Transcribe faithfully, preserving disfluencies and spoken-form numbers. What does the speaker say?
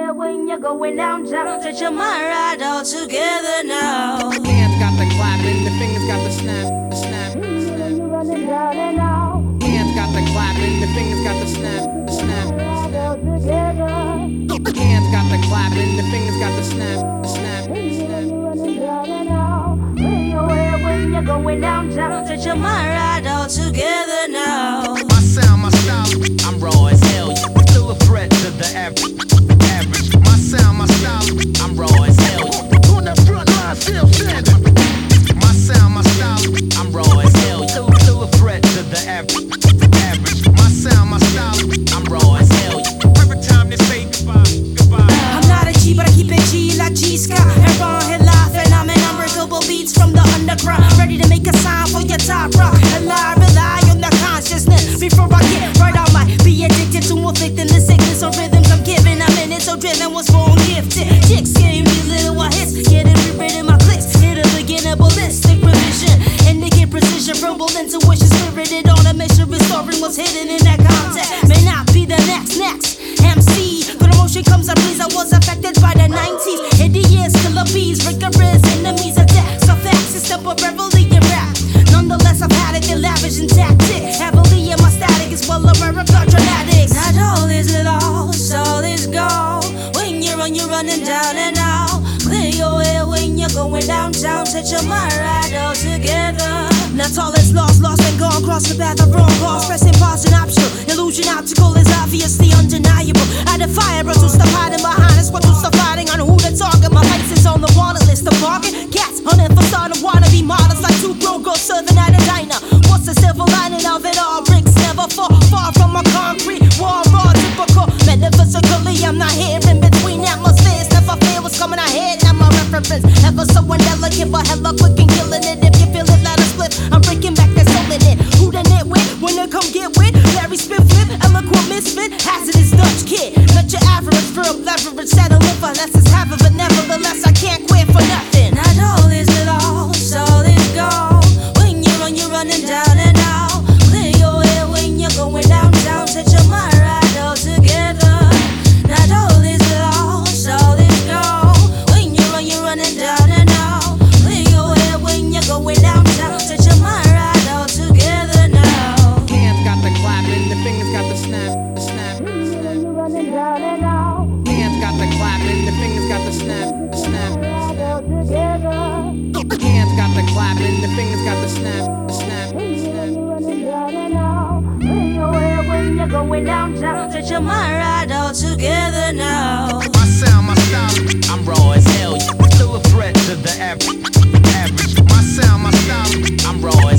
away when you're going downtown. Set your mind right all together now. Hands got the clapping, the fingers got the snap, the snap, the snap. You're running down and out. Hands got the clapping, the fingers got the snap, the snap, Right all together. hands got the clapping, the fingers got the snap, the snap, the You're snap. running down and out. Bring away when you're going downtown. Set your mind right all together now. My sound, my style, I'm raw as hell. Still a threat to the average. average. My sound, my style, I'm raw as hell. On the front line, still standing. My sound, my style, I'm raw as hell. Still, still a threat to the average. average. My sound, my style, I'm raw as hell. Perfect time to say goodbye, goodbye. I'm not a G, but I keep it G like G-Scott. Everyone here laughing, I'm in unbreakable beats from the underground. Ready to make a sign for your top rock. Alive, rely on the consciousness. Before I get right, I might be addicted to inflicting the sickness on rhythms I'm giving. I'm in it, so driven, was born gifted. Chicks gave me little what hits, getting rewritten my clicks. Hit a beginner ballistic revision. Indicate precision, verbal intuition, spirited on a mission, restoring what's hidden in that context. May not be the next, next M C. But emotion comes up, please. I was affected by the nineties. Idiots, killer bees, rigorous enemies of death. So facts is temporarily in rap. Nonetheless, I've had it in lavish and tactic. Heavily in my static is well aware of the dramatics. Not all is lost, all is gone. When you're on, you're running down and out. Clear your way when you're going downtown. Set your mind right all together. Not all is lost, lost and gone. Cross the path of wrong cause. Pressing pause and optional. Illusion optical is obviously undeniable. I defy it, but to stop hiding behind us. What to stop fighting on who to target. My face is on the wanted list of bargain. Cats hunting for starting wanna be models like two grown girls serving at a diner. What's the silver lining of it all? Bricks never fall far from a concrete wall. Raw, typical. Metaphysically, I'm not here in between atmospheres. Never fear what's coming ahead. Now my reference ever so indelicate, but hella quick and killing it. If you feel it, let us flip. I'm breaking back that soul in it. Who the net with? Wanna come get with? Larry spit flip, eloquent misfit, hazardous Dutch kid. Not your average verb leverage, settling for less is half of it. Nevertheless, I can't quit for nothing. Not all is lost, all is gone. When you're on, you're running down and out. Clear your way when you're going downtown. Set your mind right all together. Not all is lost, all is gone. When you're on, you're running down and out. Clear your way when you're going downtown. Set your mind right all together now. Hands got the clapping, the fingers got the snap, the snap, the snap. You're running down and out. Hands got the clapping, the fingers got the snap, the snap, the Right all snap. together. Hands got the clapping, the fingers got the snap, the snap, the You're snap. running down and out. Clear your way when you're going downtown. Set your mind right all together now. My sound, my style, I'm raw as hell. Still a threat to the average. average. My sound, my style, I'm raw as